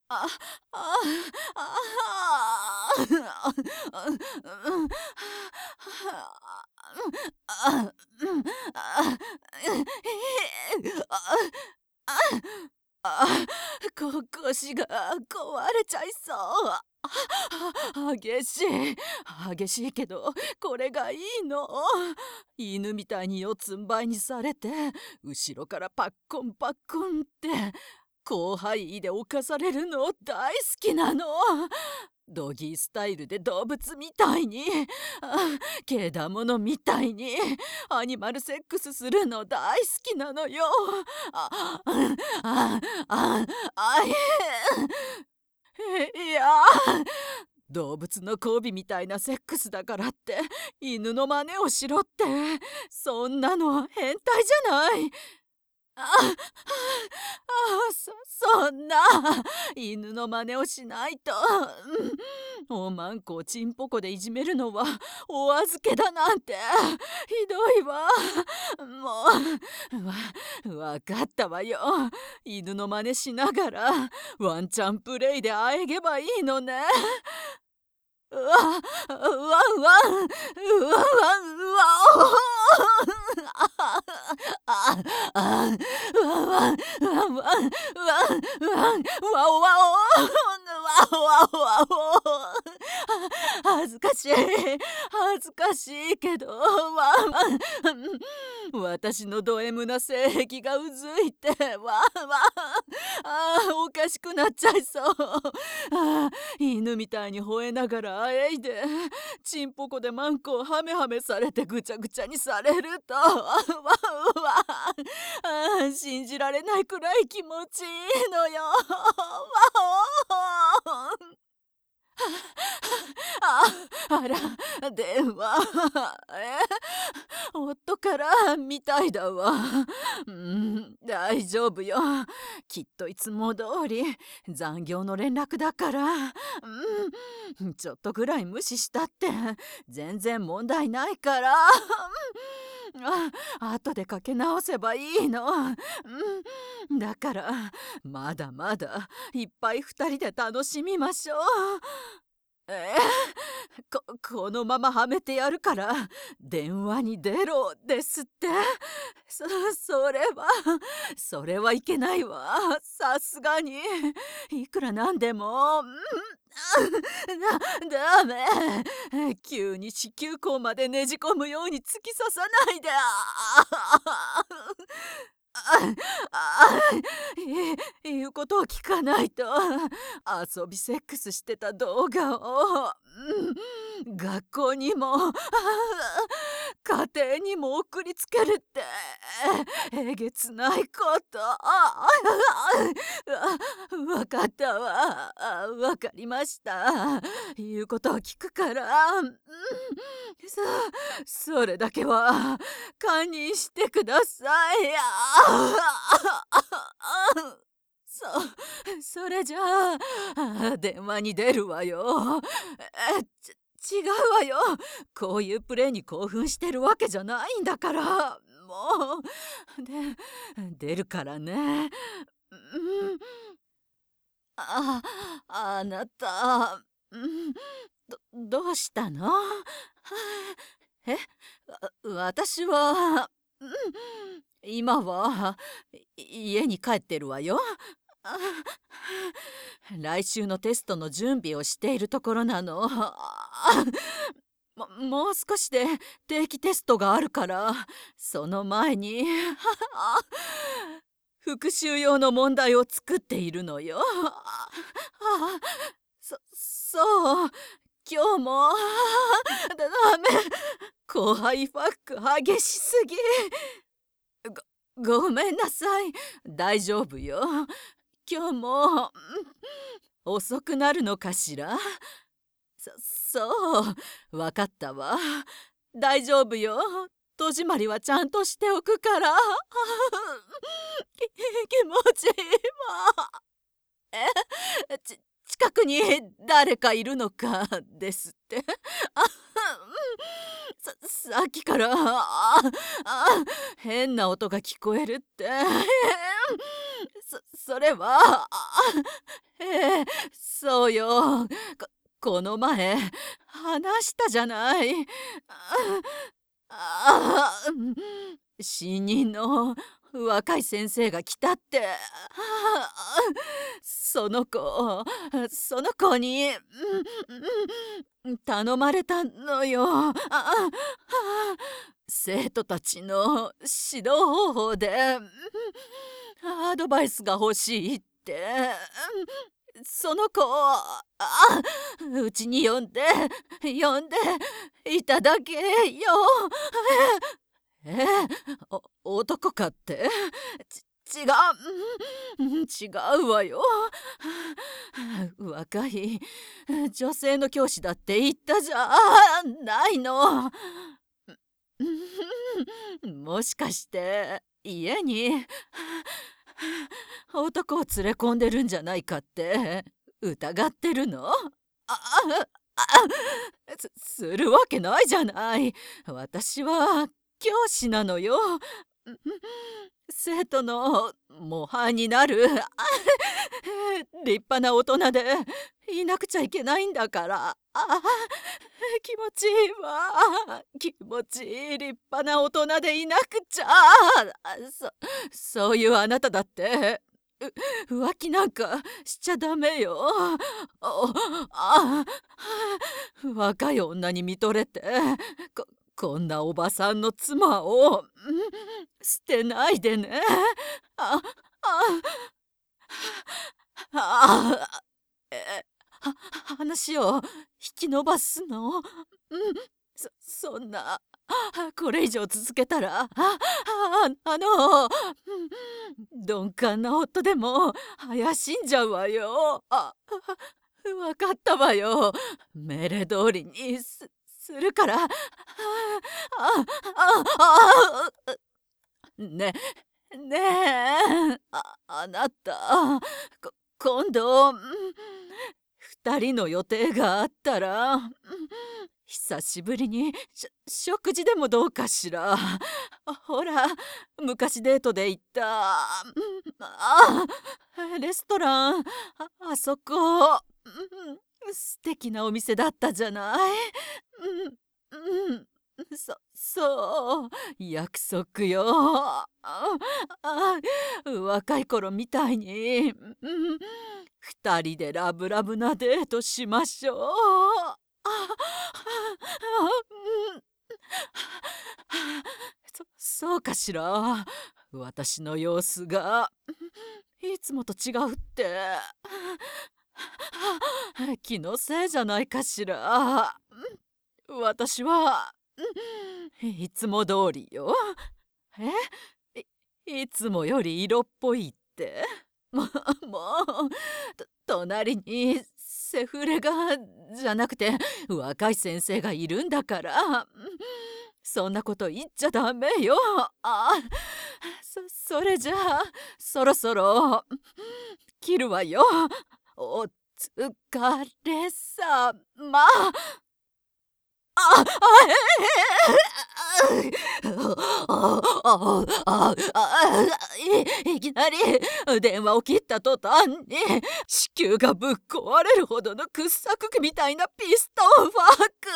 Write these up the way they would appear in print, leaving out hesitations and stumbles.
あ、あ、あ、あ、腰が壊れちゃいそう。激しい。激しいけど、これがいいの。犬みたいに四つん這いにされて、後ろからパッコンパッコンって、広範囲で侵されるの大好きなの。ドギースタイルで動物みたいに、けだものみたいにアニマルセックスするの大好きなのよ。あ、あ、あ、あ、いや、動物の交尾みたいなセックスだからって犬の真似をしろって、そんなの変態じゃない。そんな犬の真似をしないと、おまんこをちんぽこでいじめるのはお預けだなんてひどいわ。もうわかったわよ。犬の真似しながらワンチャンプレイであえげばいいのね。うわ、うわうわ、うわうわ、うわおあ、あ、うわうわ、うわうわ、うわうわ、うわわおわお、わおわお、恥ずかしい、恥ずかしいけど、私のド M な性癖がうずいて、おかしくなっちゃいそう。犬みたいに吠えながらあえいで、ちんぽこでマンコをハメハメされてぐちゃぐちゃにされると、信じられないくらい気持ちいいのよ。あら、電話。夫からみたいだわ。大丈夫よ。きっといつも通り残業の連絡だから。ちょっとぐらい無視したって全然問題ないから。後でかけ直せばいいの。だからまだまだいっぱい2人で楽しみましょう。このままはめてやるから電話に出ろですって。そそれはそれはいけないわ。さすがにいくらなんでも、ダメ。急に子宮口までねじ込むように突き刺さないで。言うことを聞かないと。遊びセックスしてた動画を、学校にも家庭にも送りつけるってえげつないこと。わかったわ。わかりました。言うことを聞くから、それだけは堪忍してください。それじゃ電話に出るわよ。違うわよ。こういうプレイに興奮してるわけじゃないんだから。もう出るからね。ああなた、どうしたの？え私は、今は家に帰ってるわよ。あ来週のテストの準備をしているところなの。もう少しで定期テストがあるから、その前に復習用の問題を作っているのよ。そう、今日もダメ。後輩ファック激しすぎ。ごめんなさい。大丈夫よ。今日も遅くなるのかしら。そう、わかったわ。大丈夫よ。戸締まりはちゃんとしておくから。気持ちいいわ。近くに誰かいるのかですって。さっきから変な音が聞こえるって。それはええ、そうよ。この前話したじゃない。新任の若い先生が来たって。その子に、頼まれたのよ。生徒たちの指導方法で、アドバイスが欲しいって。その子をうちに呼んでいただけよ。え男かって？違うわよ。若い女性の教師だって言ったじゃないの。もしかして家に男を連れ込んでるんじゃないかって疑ってるの？するわけないじゃない。私は教師なのよ。生徒の模範になる立派な大人でいなくちゃいけないんだから。気持ちいいわ。気持ちいい立派な大人でいなくちゃ。そういうあなただって浮気なんかしちゃダメよ。あ若い女に見とれてこんなおばさんの妻を捨てないでね。あああえ話を引き延ばすの？そんなこれ以上続けたら鈍感な夫でも怪しんじゃうわよ。わかったわよ。命令通りにするから。ねあなた、今度二人の予定があったら、久しぶりに食事でもどうかしら。ほら昔デートで行ったレストラン、あそこ、素敵なお店だったじゃない。そう約束よ。若い頃みたいに、二人でラブラブなデートしましょう。そうかしら。私の様子がいつもと違うって。気のせいじゃないかしら。私はいつも通りよ。いつもより色っぽいって。もう隣にセフレがじゃなくて若い先生がいるんだから。そんなこと言っちゃダメよ。それじゃあそろそろ切るわよ。お疲れさま。いきなり電話を切った途端に子宮がぶっ壊れるほどの掘削機みたいなピストンファーク。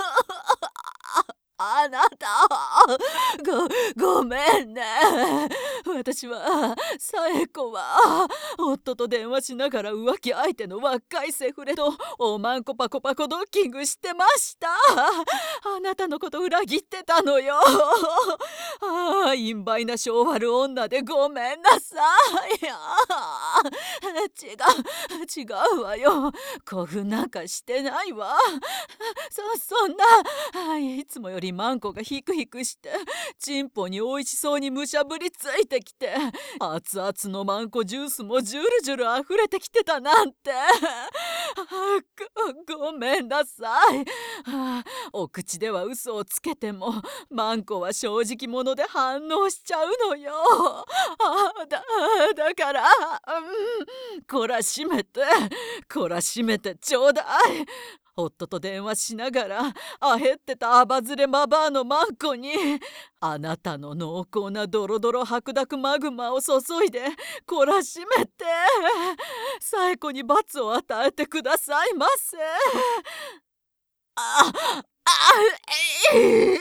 あなたごめんね。私は紗栄子は夫と電話しながら浮気相手の若いセフレとおまんこパコパコドッキングしてました。あなたのこと裏切ってたのよ。陰梅な性悪女でごめんなさい。違うわよ。興奮なんかしてないわ。そんな。いつもよりマンコがヒクヒクしてチンポにおいしそうにむしゃぶりついてきて、熱々のマンコジュースもジュルジュルあふれてきてたなんて。ごめんなさい。お口では嘘をつけてもマンコは正直者で反応しちゃうのよ。だから、こらしめてちょうだい。 夫と電話しながらあへってたアバズレマバアのマンコにあなたの濃厚なドロドロ白濁マグマを注いで懲らしめてサエコに罰を与えてくださいませ。ああえ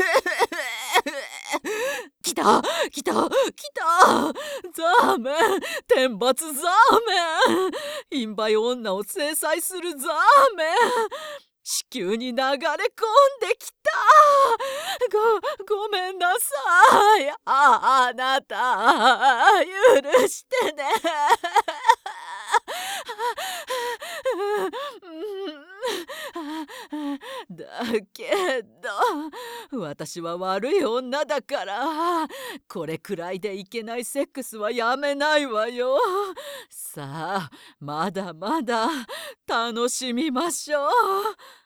来た来た来たザーメン天罰ザーメンインバイ女を制裁するザーメン子宮に流れ込んできたごめんなさいあなた許してねだけど私は悪い女だからこれくらいでいけないセックスはやめないわよ。さあまだまだ楽しみましょう。